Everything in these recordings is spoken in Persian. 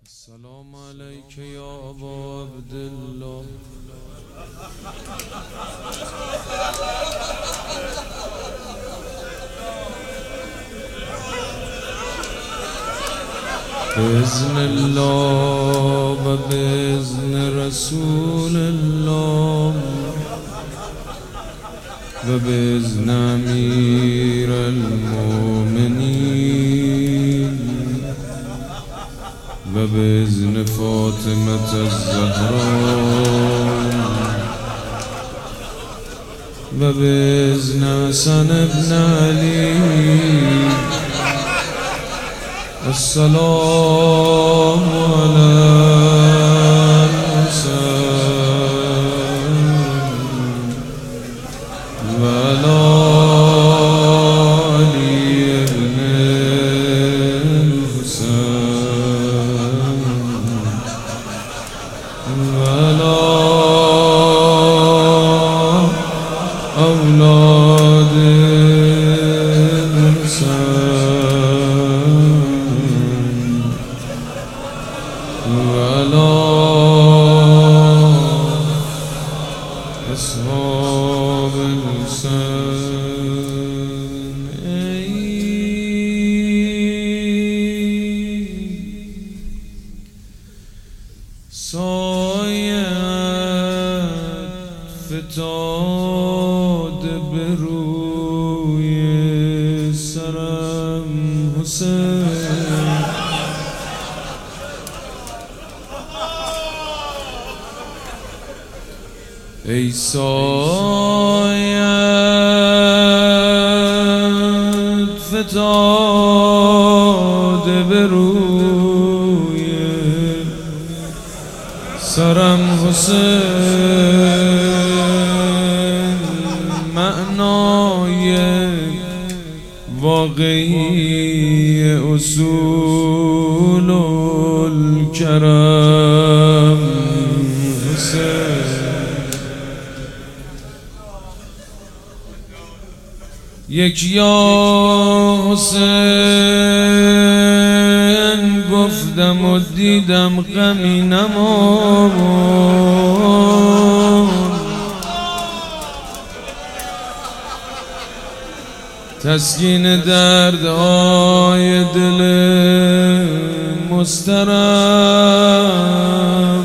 السلام عليك يا أبا عبد الله. بإذن الله وبإذن رسول الله وبإذن أمير المؤمنين وبإذن فاطمة الزهراء وبإذن حسن بن علي. السلام على الحسين وعلى علي بن الحسين وعلى أولاد الحسين وعلى أصحاب الحسين. سایت فتاد به روی سرم حسین، ای سایت فتاد به روی سرم حسین، معنای واقعی اصول الکرم حسین. یک یا حسین گفتم و دیدم غمی نماند، تسکین دردهای دل مضطرب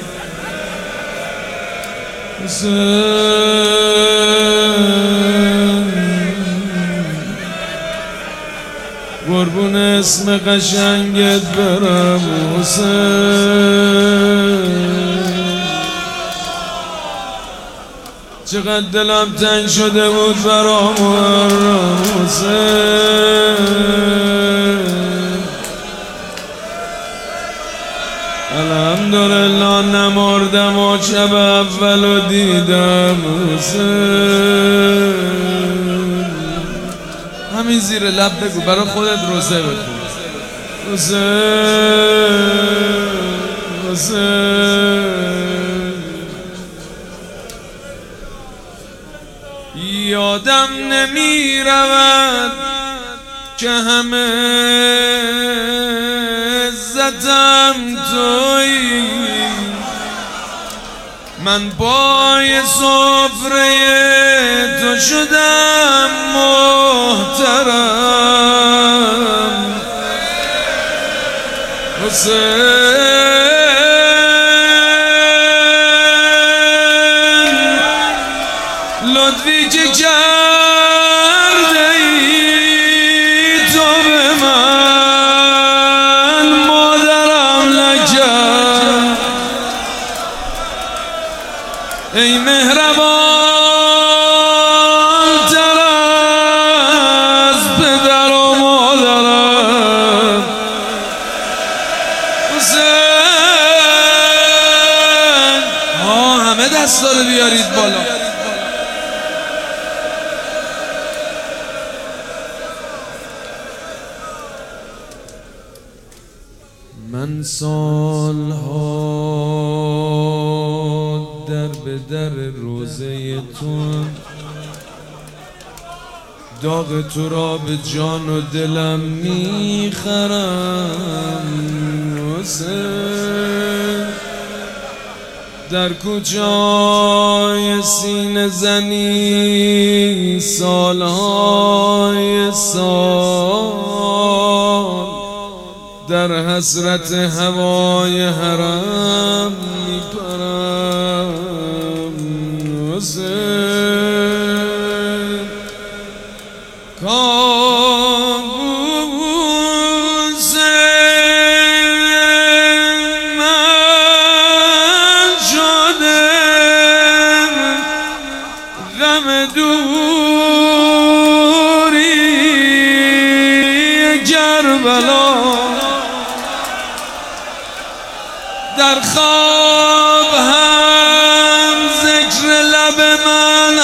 حسین. قربون اسم قشنگت برم حسین، چقدر دلم تنگ شده بود برام حسین. الحمدلله نمردم و شب اولو دیدم حسین. همین زیر لب بگو برای خودت روزه بکن حسین حسین. یادم نمی رود که همه عزتم تویی، من پای سفره تو شدم محترم حسین. لطفی که کرده ای تو به من مادرم نکرد، ای مهربان تر از پدر و مادرم حسین. همه دستا رو بیارید بالا. من سالها در به در روزه تو، داغ تو را به جان و دلم میخرم حسین در کوچه‌های سینه زنی سالهای سال در حسرت هوای حرم میپرم حسین کابوس من شده غم دوری کربلا در خواب هم ذکر لب من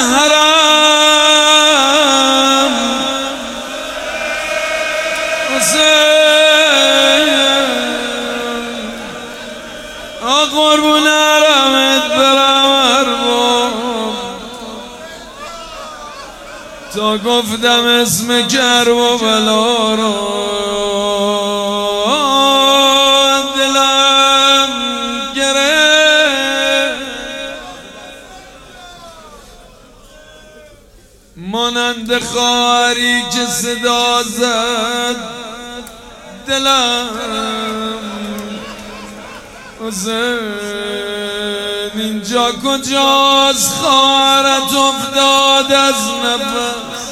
حرام حسین قربون حرمت برم ارباب تا گفتم اسم کرب و بلا را مانند خاری که صدا زد دلم حسین اینجا کجاست خارت افتاد از نفس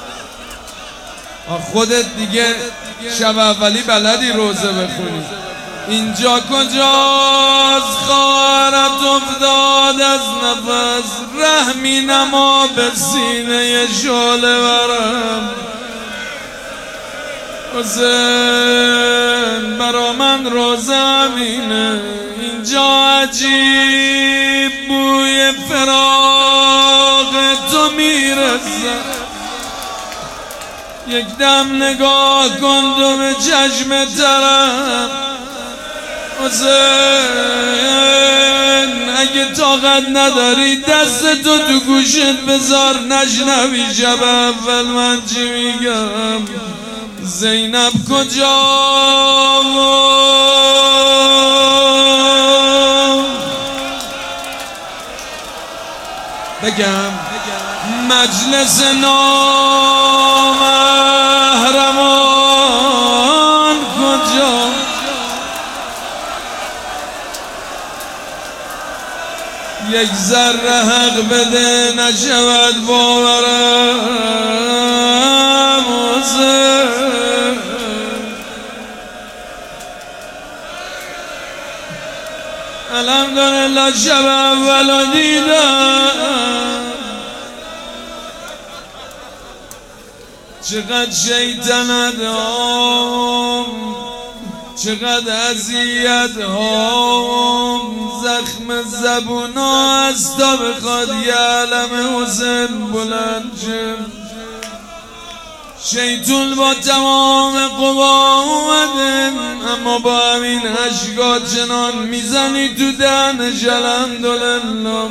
خودت دیگه شب اولی بلدی روزه بخونی اینجا کجاست خارت افتاد از نفس رحمی نما به سینه شعله برم حسین برا من روزه امینه اینجا عجیب بوی فراق تو میرسه یک دم نگاه کن تو به چشم ترم حسین اگه طاقت نداری دست تو گوشت بذار نشنوی شب اول من چی میگم زینب کجا بگم مجلس نامحرمان کجا یک ذره حق بده نشود باورم حسین الحمدلله شب اولو دیدم چقدر شیطنت هام چقدر اذیت هام زخم زبونا است تا بخواد یه علم حسین بلند شه شیطون با تمام قوا اومده اما با همین اشکا چنان میزنی تو دهنش الحمدلله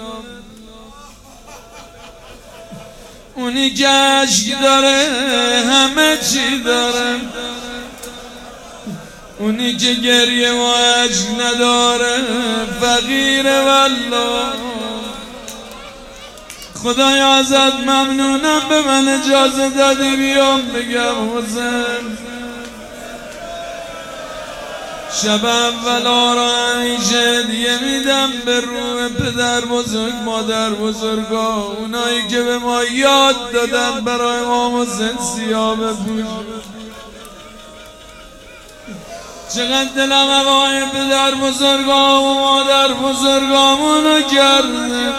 اونی که عشق داره همه چی داره اونی که گریه و عشق نداره فقیره والله خدایا ازت ممنونم به من اجازه دادی بیام بگم حسین شب اولا را همیشه هدیه میدم به روح پدر بزرگ مادر بزرگا اونایی که به ما یاد دادن برای امام حسین سیاه بپوش چقدر دلم هوای پدر بزرگا و مادر بزرگامونو کرده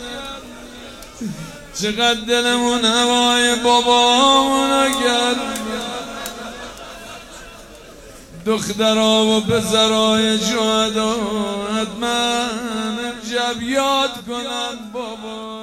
چقدر دلمون هوای بابامونو کرده دخترها و پسرهای شهدا حتما امشب یاد کنن بابا